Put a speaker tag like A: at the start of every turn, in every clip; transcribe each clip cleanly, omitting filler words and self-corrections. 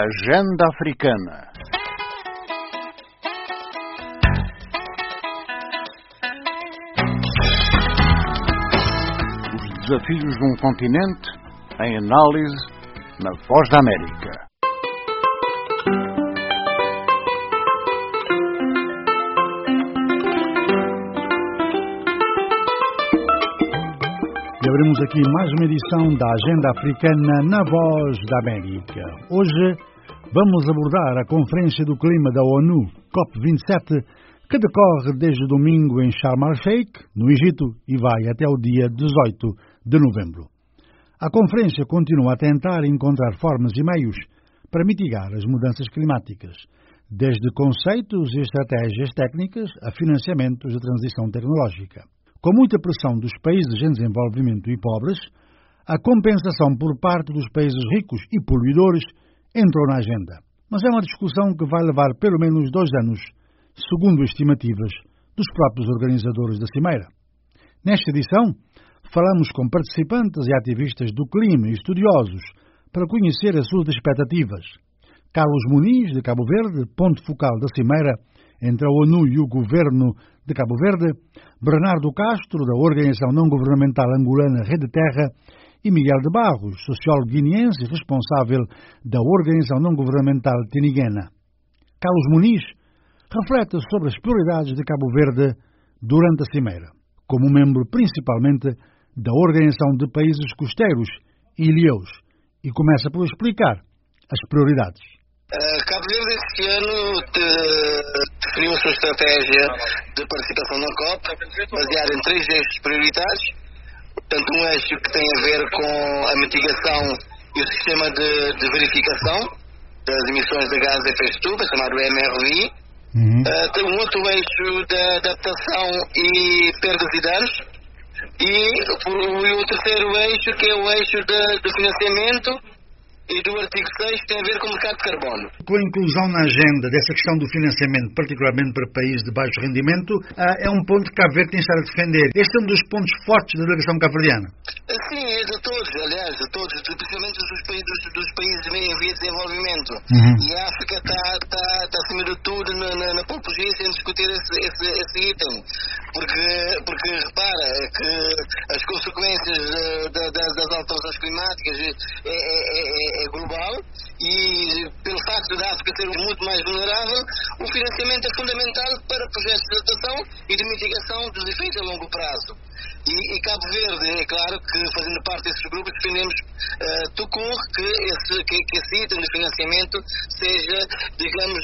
A: Agenda Africana. Os desafios de um continente em análise na Voz da América.
B: E abrimos aqui mais uma edição da Agenda Africana na Voz da América. Hoje vamos abordar a Conferência do Clima da ONU, COP27, que decorre desde domingo em Sharm el-Sheikh, no Egito, e vai até o dia 18 de novembro. A conferência continua a tentar encontrar formas e meios para mitigar as mudanças climáticas, desde conceitos e estratégias técnicas a financiamentos de transição tecnológica. Com muita pressão dos países em desenvolvimento e pobres, a compensação por parte dos países ricos e poluidores entrou na agenda. Mas é uma discussão que vai levar pelo menos 2 anos, segundo estimativas dos próprios organizadores da Cimeira. Nesta edição, falamos com participantes e ativistas do clima e estudiosos para conhecer as suas expectativas. Carlos Muniz, de Cabo Verde, ponto focal da Cimeira entre a ONU e o governo de Cabo Verde, Bernardo Castro, da organização não-governamental angolana Rede Terra, e Miguel de Barros, sociólogo guineense e responsável da organização não-governamental Tiniguena. Carlos Muniz reflete sobre as prioridades de Cabo Verde durante a Cimeira, como membro principalmente da Organização de Países Costeiros, ILEUS, e começa por explicar as prioridades.
C: Cabo Verde este ano definiu a sua estratégia de participação na COP, baseada em 3 eixos prioritários. Portanto, um eixo que tem a ver com a mitigação e o sistema de verificação das emissões de gases de efeito de estufa, chamado MRV. Tem um outro eixo da adaptação e perdas e danos. E o terceiro eixo, que é o eixo do financiamento e do artigo 6, que tem a ver com o mercado de carbono.
B: Com a inclusão na agenda dessa questão do financiamento, particularmente para países de baixo rendimento, é um ponto que Cabo Verde tem estado a defender. Este é um dos pontos fortes da delegação cabo-verdiana.
C: Sim, é de todos, aliás, de todos, especialmente dos países em via de desenvolvimento. E a África está acima de tudo na pole position em discutir esse item. Porque repara que as consequências das alterações climáticas é global, e pelo facto da África ser muito mais vulnerável, o financiamento é fundamental para projetos de adaptação e de mitigação dos efeitos a longo prazo. E Cabo Verde, é claro que fazendo parte desses grupos, defendemos que esse item de financiamento seja, digamos,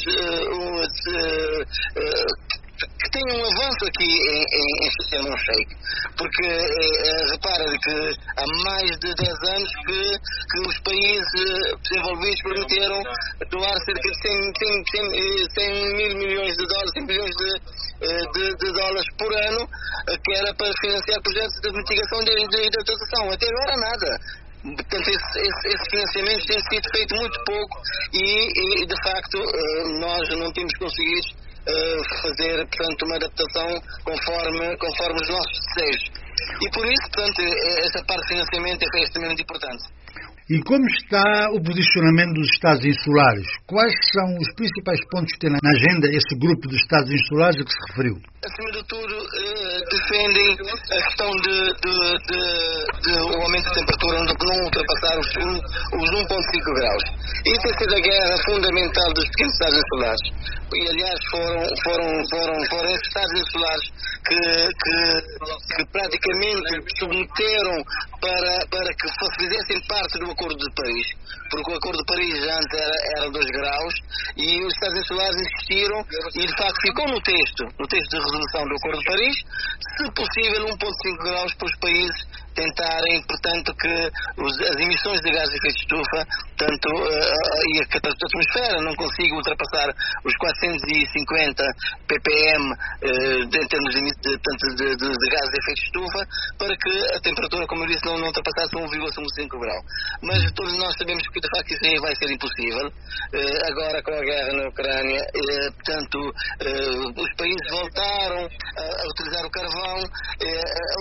C: que tenha um avanço aqui em Sharm el-Sheikh, porque repara que há mais de 10 anos que os países desenvolvidos prometeram doar cerca de 100 mil milhões de dólares, 100 bilhões de dólares por ano, que era para financiar projetos de mitigação e de adaptação. Até agora nada. Portanto, esses financiamentos têm sido feito muito pouco e de facto nós não temos conseguido fazer, portanto, uma adaptação conforme os nossos desejos. E por isso, portanto, essa parte de financiamento é extremamente importante.
B: E como está o posicionamento dos Estados insulares? Quais são os principais pontos que tem na agenda esse grupo de Estados insulares a que se referiu?
C: Acima de tudo, defendem a questão de o aumento da temperatura não ultrapassar os 1,5 graus. Isso tem sido a guerra fundamental dos pequenos Estados insulares. E, aliás, foram esses Estados insulares que praticamente submeteram para que fizessem parte do Acordo de Paris, porque o Acordo de Paris antes era 2 graus e os Estados insulares insistiram e de facto ficou no texto de resolução do Acordo de Paris, se possível 1,5 graus para os países tentarem, portanto, que as emissões de gases de efeito de estufa, e a atmosfera não consiga ultrapassar os 450 ppm em termos de gases de efeito de estufa, para que a temperatura, como eu disse, não ultrapassasse 1,5 grau. Mas todos nós sabemos que de facto isso aí vai ser impossível. Agora com a guerra na Ucrânia, portanto, os países voltaram a utilizar o carvão, a utilizar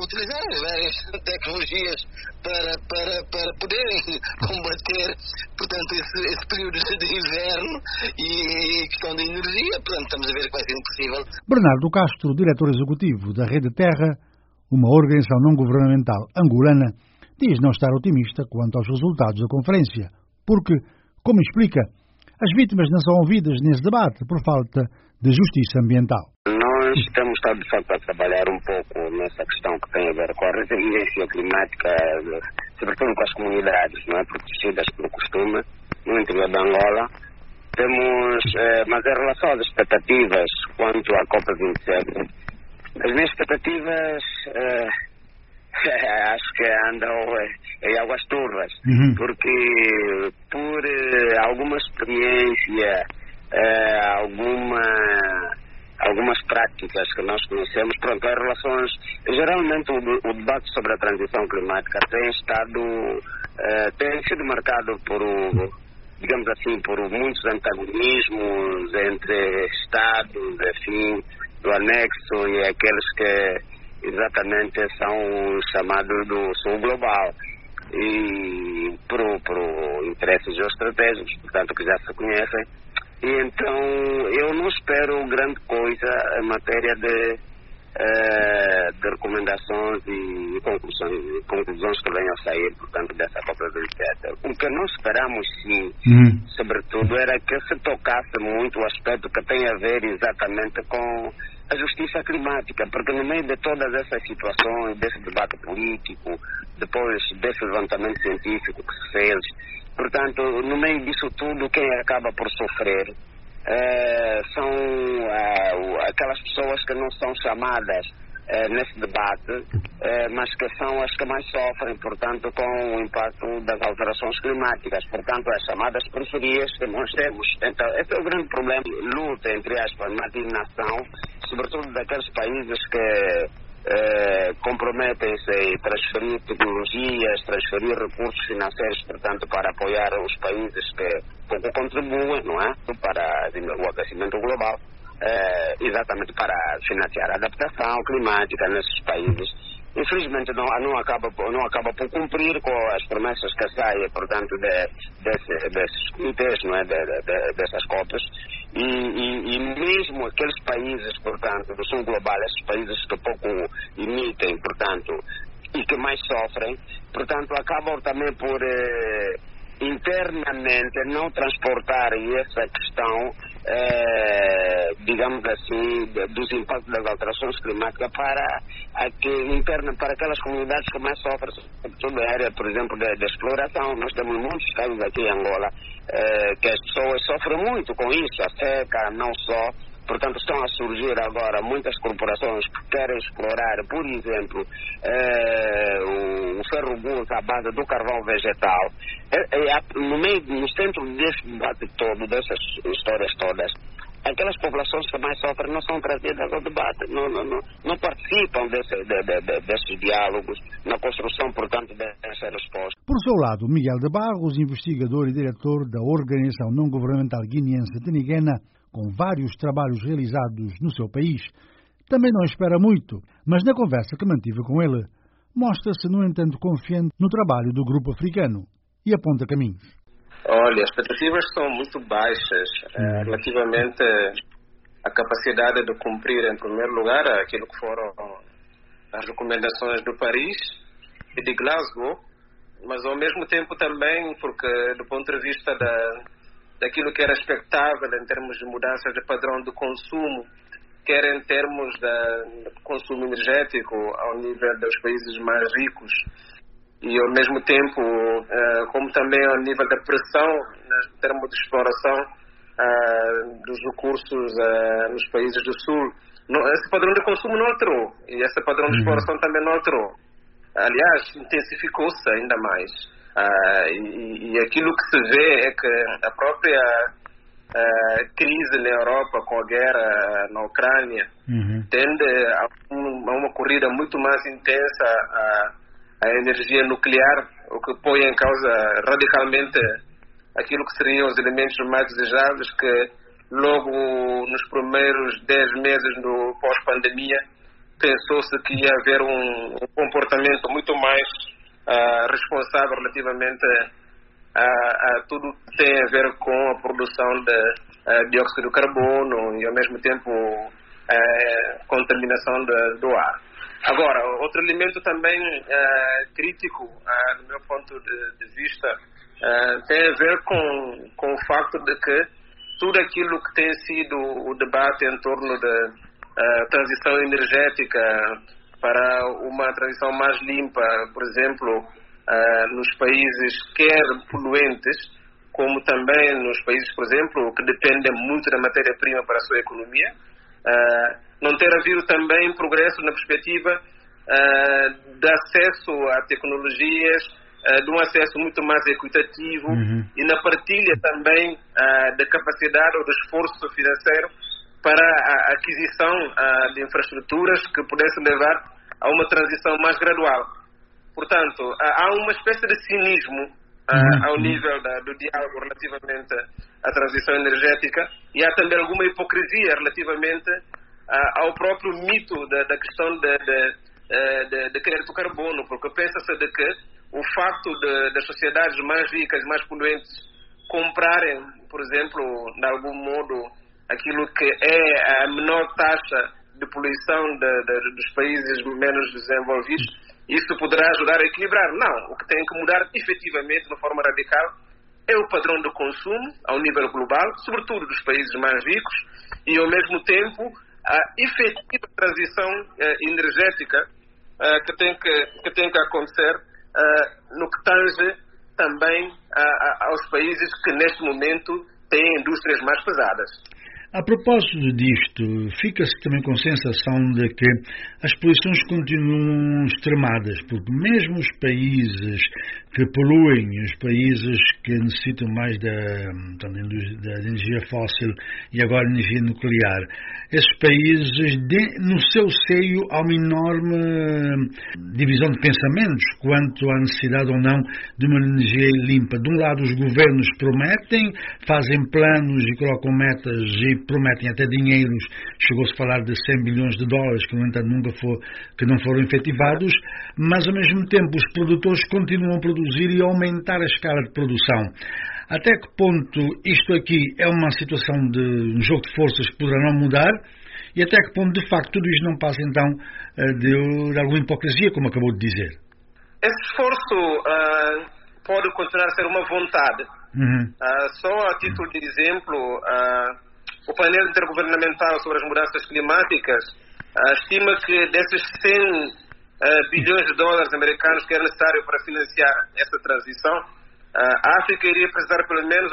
C: várias tecnologias para poderem combater, portanto, esse período de inverno e questão de energia. Portanto, estamos a ver que vai ser impossível.
B: Bernardo Castro, diretor executivo da Rede Terra, uma organização não governamental angolana, diz não estar otimista quanto aos resultados da conferência, porque, como explica, as vítimas não são ouvidas nesse debate por falta de justiça ambiental.
D: Nós temos estado, de facto, a trabalhar um pouco nessa questão que tem a ver com a resiliência climática, sobretudo com as comunidades, não é, protegidas pelo costume, no interior da Angola. Temos, mas em relação às expectativas quanto à COP27, as minhas expectativas acho que andam em águas turvas, porque por alguma experiência, algumas práticas que nós conhecemos, pronto, as relações, geralmente o debate sobre a transição climática tem sido marcado por, digamos assim, por muitos antagonismos entre Estados, enfim, do anexo e aqueles que exatamente são os chamados do Sul Global, e por interesses geoestratégicos, portanto, que já se conhecem. E então eu não espero grande coisa em matéria de recomendações e conclusões que venham a sair, portanto, dessa COP27. O que nós esperamos, sim, sobretudo, era que se tocasse muito o aspecto que tem a ver exatamente com a justiça climática, porque no meio de todas essas situações, desse debate político, depois desse levantamento científico que se fez, portanto, no meio disso tudo, quem acaba por sofrer são aquelas pessoas que não são chamadas nesse debate, mas que são as que mais sofrem, portanto, com o impacto das alterações climáticas, portanto, as chamadas periferias que nós temos. Então, esse é o grande problema, luta, entre aspas, na indignação, sobretudo daqueles países que comprometem-se em transferir tecnologias, transferir recursos financeiros, portanto, para apoiar os países que pouco contribuem, não é? Para o aquecimento global, exatamente para financiar a adaptação climática nesses países. Infelizmente não acaba por cumprir com as promessas que saem, portanto, desses comitês, não é? Dessas COPs. E mesmo aqueles países, portanto, do sul global, esses países que pouco emitem, portanto, e que mais sofrem, portanto, acabam também por internamente não transportar essa questão, digamos assim, dos impactos das alterações climáticas para aquelas comunidades que mais sofrem, sobretudo a área, por exemplo, de exploração. Nós temos muitos casos aqui em Angola que as pessoas sofrem muito com isso, a seca, não só. Portanto, estão a surgir agora muitas corporações que querem explorar, por exemplo, o ferro-bruto à base do carvão vegetal. No centro desse debate todo, dessas histórias todas, aquelas populações que mais sofrem não são trazidas ao debate, não participam desses diálogos, na construção, portanto, dessa resposta.
B: Por seu lado, Miguel de Barros, investigador e diretor da organização não-governamental guineense Tiniguena, com vários trabalhos realizados no seu país, também não espera muito, mas na conversa que mantive com ele, mostra-se, no entanto, confiante no trabalho do grupo africano e aponta caminhos.
E: Olha, as expectativas são muito baixas relativamente à capacidade de cumprir, em primeiro lugar, aquilo que foram as recomendações do Paris e de Glasgow, mas ao mesmo tempo também porque, do ponto de vista daquilo que era expectável em termos de mudanças de padrão de consumo, quer em termos de consumo energético ao nível dos países mais ricos e ao mesmo tempo como também ao nível da pressão em termos de exploração dos recursos nos países do Sul. Esse padrão de consumo não alterou e esse padrão de exploração também não alterou. Aliás, intensificou-se ainda mais. E aquilo que se vê é que a própria crise na Europa com a guerra na Ucrânia tende a uma corrida muito mais intensa à energia nuclear, o que põe em causa radicalmente aquilo que seriam os elementos mais desejáveis que logo nos primeiros 10 meses do pós-pandemia pensou-se que ia haver um comportamento muito mais responsável relativamente a tudo que tem a ver com a produção de dióxido de carbono e ao mesmo tempo contaminação do ar. Agora, outro elemento também crítico, do meu ponto de vista, tem a ver com o facto de que tudo aquilo que tem sido o debate em torno da transição energética para uma transição mais limpa, por exemplo, nos países quer poluentes, como também nos países, por exemplo, que dependem muito da matéria-prima para a sua economia, não ter havido também progresso na perspectiva de acesso a tecnologias, de um acesso muito mais equitativo e na partilha também da capacidade ou do esforço financeiro para a aquisição de infraestruturas que pudessem levar a uma transição mais gradual. Portanto, há uma espécie de cinismo ao nível do diálogo relativamente à transição energética e há também alguma hipocrisia relativamente ao próprio mito da questão de crédito do carbono, porque pensa-se de que o facto das sociedades mais ricas, mais poluentes, comprarem, por exemplo, de algum modo, aquilo que é a menor taxa de poluição dos países menos desenvolvidos, isso poderá ajudar a equilibrar. Não, o que tem que mudar efetivamente, de forma radical, é o padrão de consumo ao nível global, sobretudo dos países mais ricos, e ao mesmo tempo a efetiva transição energética que tem que acontecer no que tange também aos países que neste momento têm indústrias mais pesadas.
B: A propósito disto, fica-se também com a sensação de que as poluições continuam extremadas, porque mesmo os países que poluem, os países que necessitam mais da energia fóssil e agora energia nuclear, esses países, no seu seio, há uma enorme divisão de pensamentos quanto à necessidade ou não de uma energia limpa. De um lado, os governos prometem, fazem planos e colocam metas e prometem até dinheiros. Chegou-se a falar de 100 bilhões de dólares, que no entanto que não foram efetivados, mas ao mesmo tempo os produtores continuam a produzir e a aumentar a escala de produção. Até que ponto isto aqui é uma situação de um jogo de forças que poderá não mudar e até que ponto de facto tudo isto não passa então de alguma hipocrisia, como acabou de dizer?
E: Esse esforço pode continuar a ser uma vontade. Só a título de exemplo, o painel intergovernamental sobre as mudanças climáticas estima que desses 100 bilhões de dólares americanos que é necessário para financiar essa transição, a África iria precisar pelo menos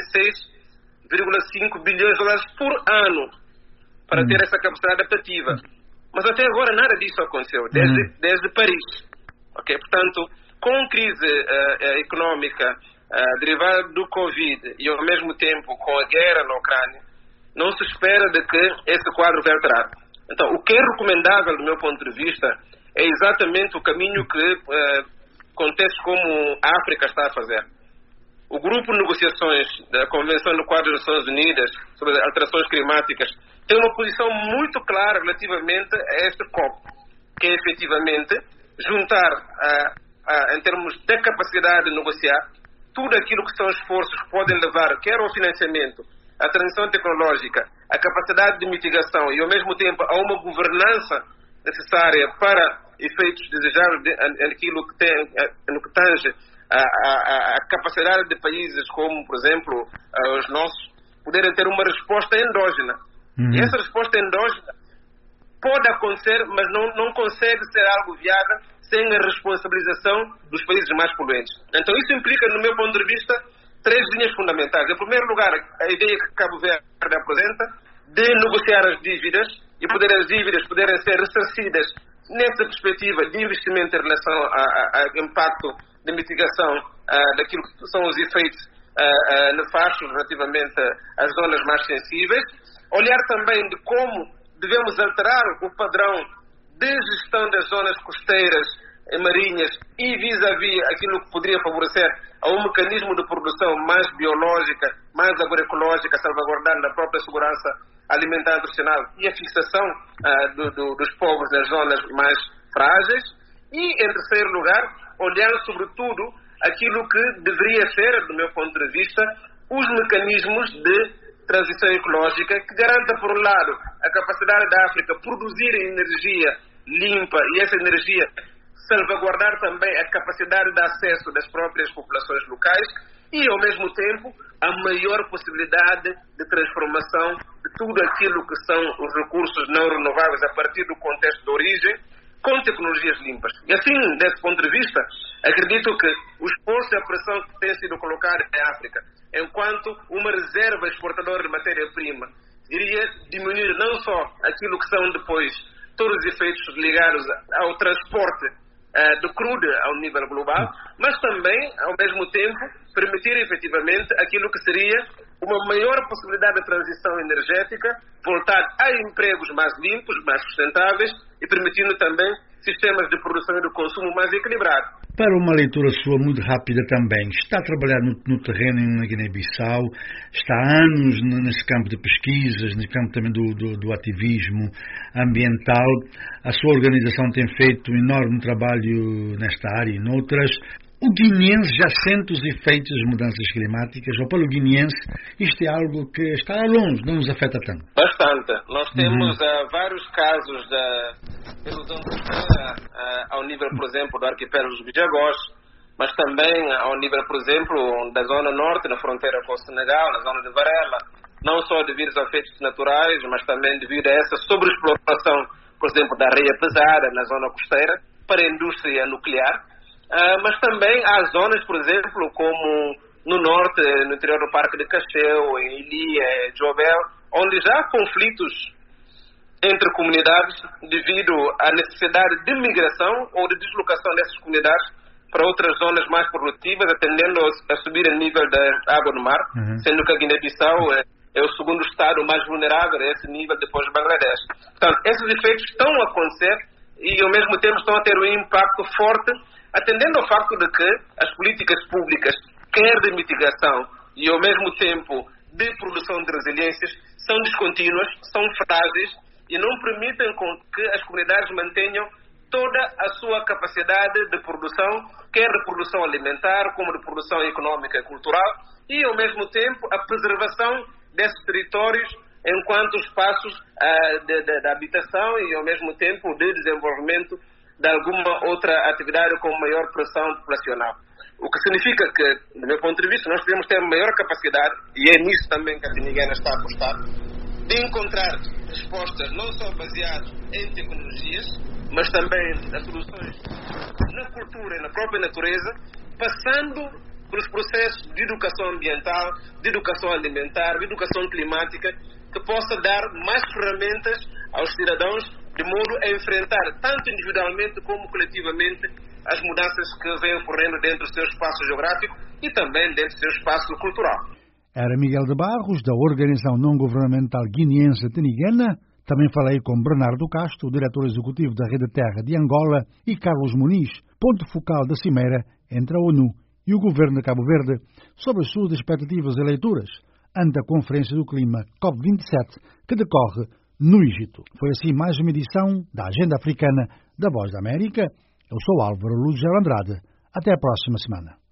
E: 86,5 bilhões de dólares por ano para ter essa capacidade adaptativa. Mas até agora nada disso aconteceu, desde Paris. Okay? Portanto, com crise económica derivada do Covid e ao mesmo tempo com a guerra na Ucrânia, não se espera de que esse quadro vai alterar. Então, o que é recomendável, do meu ponto de vista, é exatamente o caminho que contextos como a África está a fazer. O grupo de negociações da Convenção do Quadro das Nações Unidas sobre alterações climáticas tem uma posição muito clara relativamente a este COP, que é efetivamente juntar, em termos de capacidade de negociar, tudo aquilo que são esforços que podem levar, quer ao financiamento, à transição tecnológica, à capacidade de mitigação e, ao mesmo tempo, a uma governança necessária para efeitos desejáveis no que tange a capacidade de países como, por exemplo, os nossos, poderem ter uma resposta endógena. E essa resposta endógena pode acontecer, mas não consegue ser algo viável sem a responsabilização dos países mais poluentes. Então isso implica, no meu ponto de vista, 3 linhas fundamentais. Em primeiro lugar, a ideia que Cabo Verde apresenta de negociar as dívidas e as dívidas poderem ser ressarcidas nessa perspectiva de investimento em relação ao impacto de mitigação daquilo que são os efeitos nefastos relativamente às zonas mais sensíveis. Olhar também de como devemos alterar o padrão de gestão das zonas costeiras e marinhas e vis-à-vis aquilo que poderia favorecer a um mecanismo de produção mais biológica, mais agroecológica, salvaguardando a própria segurança alimentar nutricional e a fixação dos povos nas zonas mais frágeis. E, em terceiro lugar, olhar sobretudo aquilo que deveria ser, do meu ponto de vista, os mecanismos de transição ecológica que garanta, por um lado, a capacidade da África produzir energia limpa e essa energia salvaguardar também a capacidade de acesso das próprias populações locais e, ao mesmo tempo, a maior possibilidade de transformação de tudo aquilo que são os recursos não renováveis a partir do contexto de origem, com tecnologias limpas. E assim, desse ponto de vista, acredito que o esforço e a pressão que tem sido colocada em África, enquanto uma reserva exportadora de matéria-prima, iria diminuir não só aquilo que são depois todos os efeitos ligados ao transporte do crudo ao nível global, mas também, ao mesmo tempo, permitir efetivamente aquilo que seria uma maior possibilidade de transição energética, voltar a empregos mais limpos, mais sustentáveis e permitindo também sistemas de produção e de consumo mais equilibrados.
B: Para uma leitura sua muito rápida também, está a trabalhar no terreno na Guiné-Bissau, está há anos nesse campo de pesquisas, no campo também do ativismo ambiental. A sua organização tem feito um enorme trabalho nesta área e noutras. O guineense já sente os efeitos das mudanças climáticas, ou para o guineense isto é algo que está longe, não nos afeta tanto?
E: Bastante. Nós temos vários casos da erosão costeira ao nível, por exemplo, do arquipélago dos Bijagós, mas também ao nível, por exemplo, da zona norte, na fronteira com o Senegal, na zona de Varela, não só devido aos efeitos naturais, mas também devido a essa sobreexploração, por exemplo, da areia pesada na zona costeira para a indústria nuclear. Mas também há zonas, por exemplo, como no norte, no interior do Parque de Cacheu, em Ilia, Jobel, onde já há conflitos entre comunidades devido à necessidade de migração ou de deslocação dessas comunidades para outras zonas mais produtivas, atendendo a subir o nível da água do mar, sendo que a Guiné-Bissau é o segundo estado mais vulnerável a esse nível depois do Bangladesh. Portanto, esses efeitos estão a acontecer e, ao mesmo tempo, estão a ter um impacto forte, atendendo ao facto de que as políticas públicas, quer de mitigação e ao mesmo tempo de produção de resiliências, são descontínuas, são frágeis e não permitem que as comunidades mantenham toda a sua capacidade de produção, quer de produção alimentar, como de produção económica e cultural, e ao mesmo tempo a preservação desses territórios enquanto espaços de habitação e ao mesmo tempo de desenvolvimento de alguma outra atividade com maior pressão populacional. O que significa que, do meu ponto de vista, nós devemos ter maior capacidade, e é nisso também que a Tiniguena está a apostar, de encontrar respostas não só baseadas em tecnologias, mas também as soluções na cultura e na própria natureza, passando pelos processos de educação ambiental, de educação alimentar, de educação climática, que possa dar mais ferramentas aos cidadãos de modo a enfrentar, tanto individualmente como coletivamente, as mudanças que vêm ocorrendo dentro do seu espaço geográfico e também dentro do seu espaço cultural.
B: Era Miguel de Barros, da organização não-governamental guineense Tiniguena. Também falei com Bernardo Castro, diretor executivo da Rede Terra de Angola, e Carlos Muniz, ponto focal da cimeira entre a ONU e o governo de Cabo Verde, sobre as suas expectativas eleitoras ante a Conferência do Clima COP27, que decorre no Egito. Foi assim mais uma edição da Agenda Africana da Voz da América. Eu sou Álvaro Lúcio Andrade. Até a próxima semana.